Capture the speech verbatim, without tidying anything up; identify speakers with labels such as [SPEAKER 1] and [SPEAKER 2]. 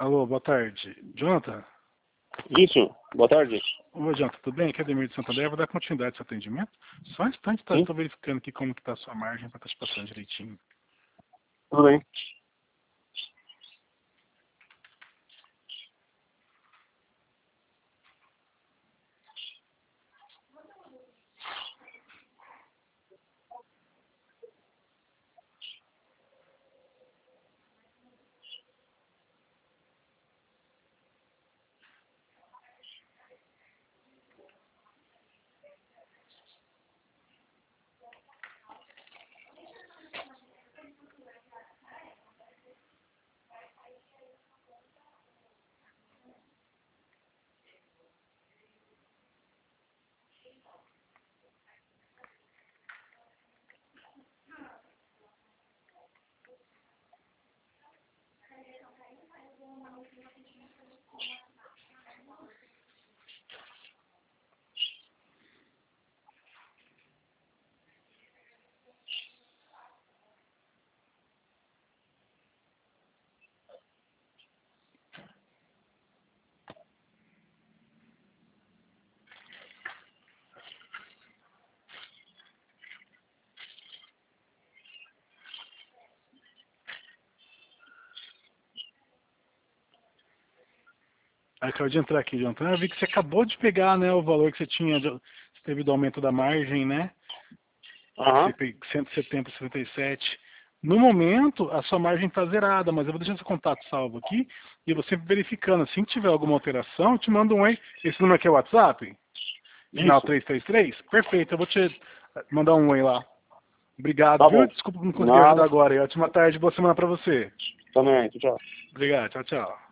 [SPEAKER 1] Alô, boa tarde. Jonathan?
[SPEAKER 2] Isso, boa tarde.
[SPEAKER 1] Oi, Jonathan, tudo bem? Aqui é Ademir de Santander. Vou dar continuidade ao seu atendimento. Só um instante, tá?
[SPEAKER 2] Sim,
[SPEAKER 1] Estou verificando aqui como que tá a sua margem para estar te passando direitinho.
[SPEAKER 2] tudo bem.
[SPEAKER 1] Aí, acabei de entrar aqui, Jonathan. Eu vi que você acabou de pegar, né, o valor que você tinha, de- você teve do aumento da margem, né? Você
[SPEAKER 2] Aham,
[SPEAKER 1] pegou cento e setenta vírgula setenta e sete. No momento, a sua margem está zerada, mas eu vou deixar seu contato salvo aqui e você verificando. Assim que tiver alguma alteração, eu te mando um oi. Esse número aqui é o WhatsApp? Final
[SPEAKER 2] isso.
[SPEAKER 1] trezentos e trinta e três? Perfeito, eu vou te mandar um oi lá. Obrigado,
[SPEAKER 2] Tá
[SPEAKER 1] viu?
[SPEAKER 2] bom.
[SPEAKER 1] Desculpa que não consegui ajudar
[SPEAKER 2] Nada.
[SPEAKER 1] agora. Ótima tarde, boa semana pra você.
[SPEAKER 2] Também, tchau.
[SPEAKER 1] Obrigado, tchau, tchau.